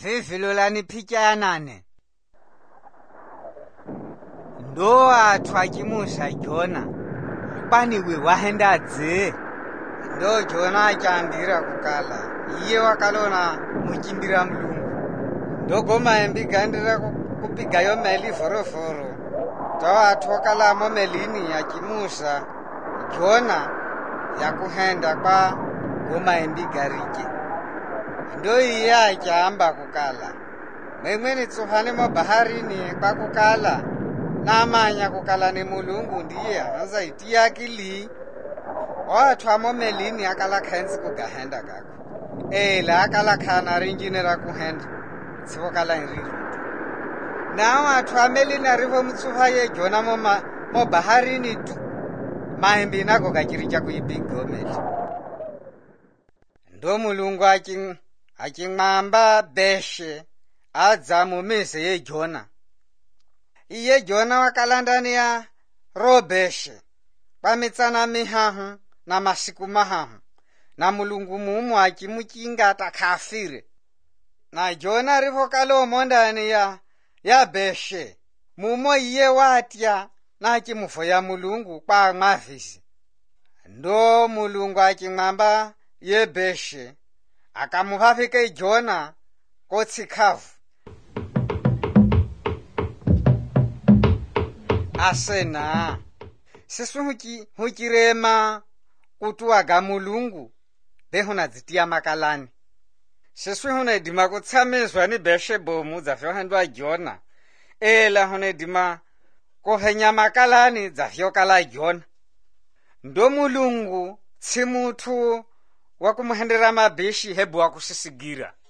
vivi lolani phikanane ndo atwakimusa Jona kwaniwe wahenda dze ndo Jona achambira kukala iye wakalona muchimbira Mulungu ndogoma embigandira kupigayo meli foroforo tawathokalamo melini yachimusa Jona yakuhenda kwa goma embigarike ndo iye achamba kukala mwemweni tsuhane mo baharini kwa kukala namanya kukala ni Mulungu ndiye anza iti akili wathwamo melini akala khenzi kugahenda kako la akala khana rinjine ra kuhenda tsivokala nriru nawo athwamelini arivo mutsuha ye Jona mo baharini tu mahembi nako kachiri chakuibigomeli ndo Mulungu achimwamba beshe adzamumise ye Jona iye Jona wakalandani ya robeshe pamitsana mihahu na masiku mahahu na Mulungu mumu achimuchinga takafire na Jona rivokalo mondani ya beshe mumo iye watya na achimuvo ya Mulungu kwa mavisi ndo Mulungu achimwamba ye beshe akamuhavike Jona kotsikavu asena sisu hukirema kutuwaga Mulungu behuna zitia makalani sisu hunedima kutsamizwa ni beshe bomu zafyohendwa Jona ela hunedima kohenya makalani zafyokala Jona ndo Mulungu si mutu wakumuhendera mabishi hebu wakusisigira